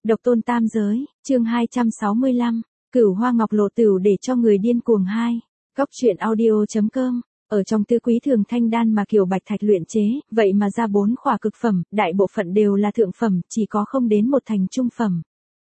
Độc tôn tam giới, chương 265, Cửu Hoa Ngọc Lộ Tửu để cho người điên cuồng 2. Góc truyện audio.com. Ở trong tứ quý thường thanh đan mà Kiều Bạch Thạch luyện chế, vậy mà ra 4 khỏa cực phẩm, đại bộ phận đều là thượng phẩm, chỉ có không đến một thành trung phẩm.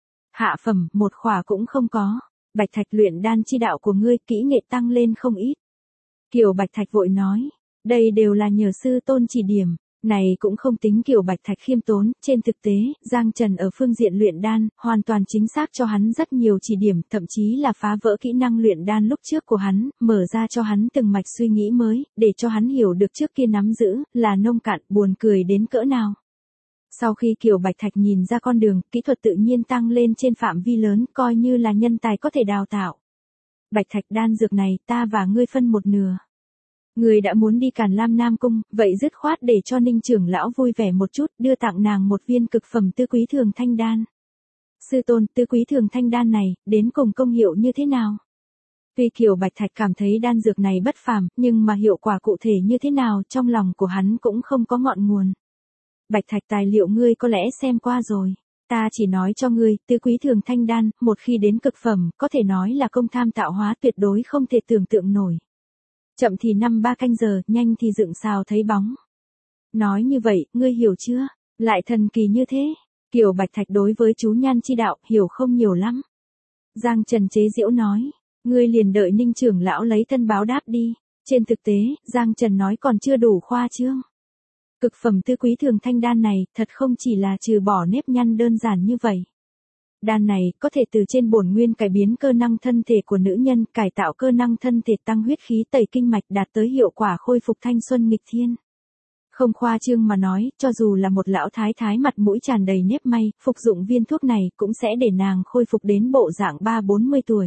Hạ phẩm, một khỏa cũng không có. Bạch Thạch luyện đan chi đạo của ngươi kỹ nghệ tăng lên không ít. Kiều Bạch Thạch vội nói, đây đều là nhờ sư tôn chỉ điểm. Này cũng không tính Kiều Bạch Thạch khiêm tốn, trên thực tế, Giang Trần ở phương diện luyện đan, hoàn toàn chính xác cho hắn rất nhiều chỉ điểm, thậm chí là phá vỡ kỹ năng luyện đan lúc trước của hắn, mở ra cho hắn từng mạch suy nghĩ mới, để cho hắn hiểu được trước kia nắm giữ, là nông cạn, buồn cười đến cỡ nào. Sau khi Kiều Bạch Thạch nhìn ra con đường, kỹ thuật tự nhiên tăng lên trên phạm vi lớn, coi như là nhân tài có thể đào tạo. Bạch Thạch đan dược này, ta và ngươi phân một nửa. Người đã muốn đi Càn Lam Nam Cung, vậy dứt khoát để cho Ninh trưởng lão vui vẻ một chút, đưa tặng nàng một viên cực phẩm tứ quý thường thanh đan. Sư tôn, tứ quý thường thanh đan này, đến cùng công hiệu như thế nào? Tuy Kiều Bạch Thạch cảm thấy đan dược này bất phàm, nhưng mà hiệu quả cụ thể như thế nào trong lòng của hắn cũng không có ngọn nguồn. Bạch Thạch tài liệu ngươi có lẽ xem qua rồi. Ta chỉ nói cho ngươi, tứ quý thường thanh đan, một khi đến cực phẩm, có thể nói là công tham tạo hóa tuyệt đối không thể tưởng tượng nổi. Chậm thì 5-3 canh giờ, nhanh thì dựng xào thấy bóng. Nói như vậy, ngươi hiểu chưa? Lại thần kỳ như thế. Kiều Bạch Thạch đối với chú nhan chi đạo, hiểu không nhiều lắm. Giang Trần chế giễu nói, ngươi liền đợi Ninh trưởng lão lấy thân báo đáp đi. Trên thực tế, Giang Trần nói còn chưa đủ khoa trương. Cực phẩm tứ quý thường thanh đan này, thật không chỉ là trừ bỏ nếp nhăn đơn giản như vậy. Đan này có thể từ trên bổn nguyên cải biến cơ năng thân thể của nữ nhân, cải tạo cơ năng thân thể, tăng huyết khí, tẩy kinh mạch, đạt tới hiệu quả khôi phục thanh xuân nghịch thiên. Không khoa trương mà nói, cho dù là một lão thái thái mặt mũi tràn đầy nếp may, phục dụng viên thuốc này cũng sẽ để nàng khôi phục đến bộ dạng 3-40 tuổi.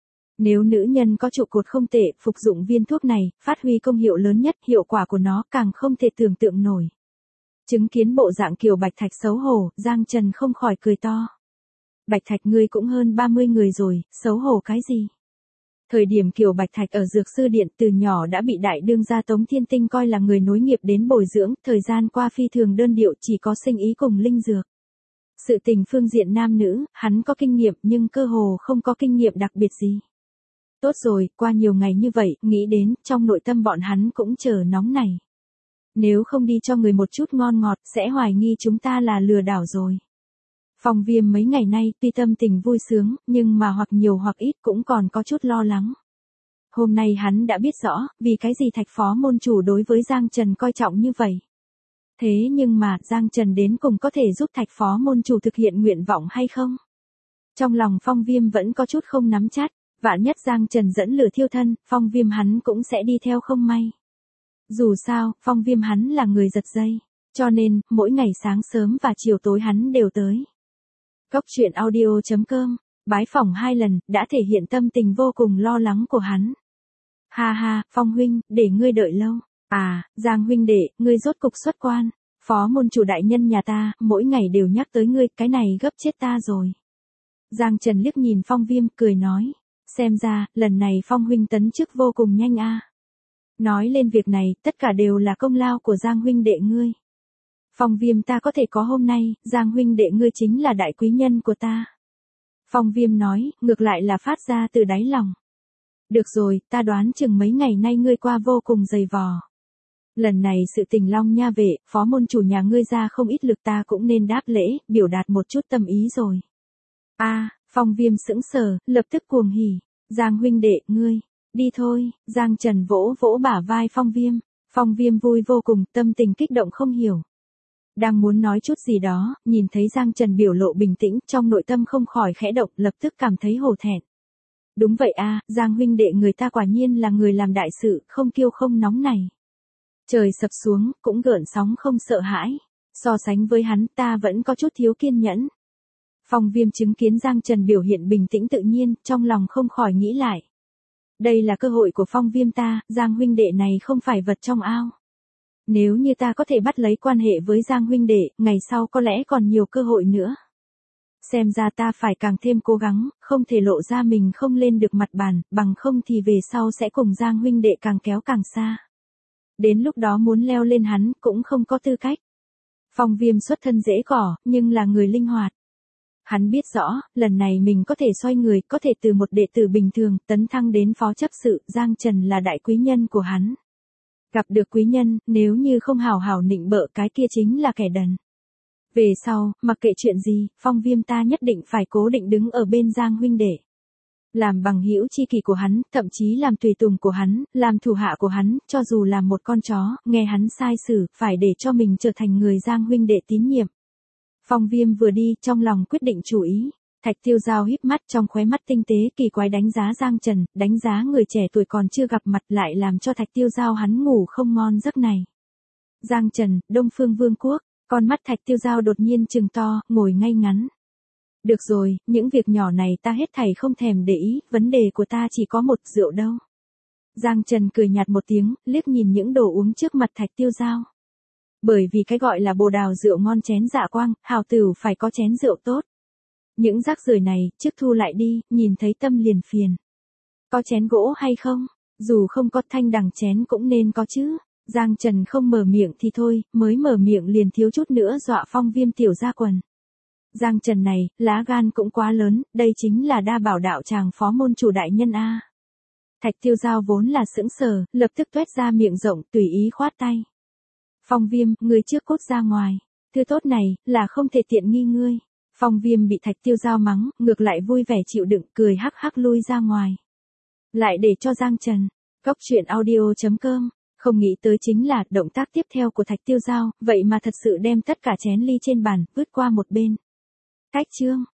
Nếu nữ nhân có trụ cột không tệ, phục dụng viên thuốc này, phát huy công hiệu lớn nhất, hiệu quả của nó càng không thể tưởng tượng nổi. Chứng kiến bộ dạng Kiều Bạch Thạch xấu hổ, Giang Trần không khỏi cười to. Bạch Thạch ngươi cũng hơn 30 người rồi, xấu hổ cái gì? Thời điểm Kiều Bạch Thạch ở Dược Sư Điện từ nhỏ đã bị đại đương gia Tống Thiên Tinh coi là người nối nghiệp đến bồi dưỡng, thời gian qua phi thường đơn điệu, chỉ có sinh ý cùng linh dược. Sự tình phương diện nam nữ, hắn có kinh nghiệm nhưng cơ hồ không có kinh nghiệm đặc biệt gì. Tốt rồi, qua nhiều ngày như vậy, nghĩ đến, trong nội tâm bọn hắn cũng chờ nóng này. Nếu không đi cho người một chút ngon ngọt, sẽ hoài nghi chúng ta là lừa đảo rồi. Phong Viêm mấy ngày nay tuy tâm tình vui sướng, nhưng mà hoặc nhiều hoặc ít cũng còn có chút lo lắng. Hôm nay hắn đã biết rõ, vì cái gì Thạch phó môn chủ đối với Giang Trần coi trọng như vậy. Thế nhưng mà, Giang Trần đến cùng có thể giúp Thạch phó môn chủ thực hiện nguyện vọng hay không? Trong lòng Phong Viêm vẫn có chút không nắm chắc, vạn nhất Giang Trần dẫn lửa thiêu thân, Phong Viêm hắn cũng sẽ đi theo không may. Dù sao, Phong Viêm hắn là người giật dây, cho nên, mỗi ngày sáng sớm và chiều tối hắn đều tới. Góc truyện audio.com, bái phỏng 2 lần, đã thể hiện tâm tình vô cùng lo lắng của hắn. Ha ha, Phong huynh, để ngươi đợi lâu. À, Giang huynh đệ, ngươi rốt cục xuất quan. Phó môn chủ đại nhân nhà ta, mỗi ngày đều nhắc tới ngươi, cái này gấp chết ta rồi. Giang Trần liếc nhìn Phong Viêm, cười nói. Xem ra, lần này Phong huynh tấn chức vô cùng nhanh a. Nói lên việc này, tất cả đều là công lao của Giang huynh đệ ngươi. Phong Viêm ta có thể có hôm nay, Giang huynh đệ ngươi chính là đại quý nhân của ta. Phong Viêm nói, ngược lại là phát ra từ đáy lòng. Được rồi, ta đoán chừng mấy ngày nay ngươi qua vô cùng dày vò. Lần này sự tình Long Nha vệ, phó môn chủ nhà ngươi ra không ít lực, ta cũng nên đáp lễ, biểu đạt một chút tâm ý rồi. A, Phong Viêm sững sờ, lập tức cuồng hỉ. Giang huynh đệ, ngươi, đi thôi. Giang Trần vỗ vỗ bả vai Phong Viêm. Phong Viêm vui vô cùng, tâm tình kích động không hiểu. Đang muốn nói chút gì đó, nhìn thấy Giang Trần biểu lộ bình tĩnh, trong nội tâm không khỏi khẽ động, lập tức cảm thấy hổ thẹn. Đúng vậy a, Giang huynh đệ người ta quả nhiên là người làm đại sự, không kiêu không nóng này. Trời sập xuống, cũng gợn sóng không sợ hãi. So sánh với hắn, ta vẫn có chút thiếu kiên nhẫn. Phong Viêm chứng kiến Giang Trần biểu hiện bình tĩnh tự nhiên, trong lòng không khỏi nghĩ lại. Đây là cơ hội của Phong Viêm ta, Giang huynh đệ này không phải vật trong ao. Nếu như ta có thể bắt lấy quan hệ với Giang huynh đệ, ngày sau có lẽ còn nhiều cơ hội nữa. Xem ra ta phải càng thêm cố gắng, không thể lộ ra mình không lên được mặt bàn, bằng không thì về sau sẽ cùng Giang huynh đệ càng kéo càng xa. Đến lúc đó muốn leo lên hắn cũng không có tư cách. Phong Viêm xuất thân dễ cỏ, nhưng là người linh hoạt. Hắn biết rõ, lần này mình có thể xoay người, có thể từ một đệ tử bình thường, tấn thăng đến phó chấp sự, Giang Trần là đại quý nhân của hắn. Gặp được quý nhân, nếu như không hào hào nịnh bợ cái kia chính là kẻ đần. Về sau, mặc kệ chuyện gì, Phong Viêm ta nhất định phải cố định đứng ở bên Giang huynh đệ. Làm bằng hữu chi kỷ của hắn, thậm chí làm tùy tùng của hắn, làm thủ hạ của hắn, cho dù là một con chó, nghe hắn sai xử, phải để cho mình trở thành người Giang huynh đệ tín nhiệm. Phong Viêm vừa đi, trong lòng quyết định chủ ý. Thạch Tiêu Giao híp mắt, trong khóe mắt tinh tế kỳ quái đánh giá Giang Trần, đánh giá người trẻ tuổi còn chưa gặp mặt lại làm cho Thạch Tiêu Giao hắn ngủ không ngon giấc này. Giang Trần, Đông Phương Vương quốc, con mắt Thạch Tiêu Giao đột nhiên trừng to, ngồi ngay ngắn. Được rồi, những việc nhỏ này ta hết thảy không thèm để ý, vấn đề của ta chỉ có một, rượu đâu. Giang Trần cười nhạt một tiếng, liếc nhìn những đồ uống trước mặt Thạch Tiêu Giao. Bởi vì cái gọi là bồ đào rượu ngon chén dạ quang, hào tửu phải có chén rượu tốt. Những rác rưởi này, trước thu lại đi, nhìn thấy tâm liền phiền. Có chén gỗ hay không? Dù không có thanh đằng chén cũng nên có chứ. Giang Trần không mở miệng thì thôi, mới mở miệng liền thiếu chút nữa dọa Phong Viêm tiểu ra quần. Giang Trần này, lá gan cũng quá lớn, đây chính là đa bảo đạo tràng phó môn chủ đại nhân a. Thạch Tiêu Giao vốn là sững sờ, lập tức tuét ra miệng rộng, tùy ý khoát tay. Phong Viêm, ngươi trước cút ra ngoài. Thứ tốt này, là không thể tiện nghi ngươi. Phong Viêm bị Thạch Tiêu Giao mắng, ngược lại vui vẻ chịu đựng, cười hắc hắc lui ra ngoài. Lại để cho Giang Trần. Góc truyện audio.com. Không nghĩ tới chính là động tác tiếp theo của Thạch Tiêu Giao, vậy mà thật sự đem tất cả chén ly trên bàn, vứt qua một bên. Cách chương.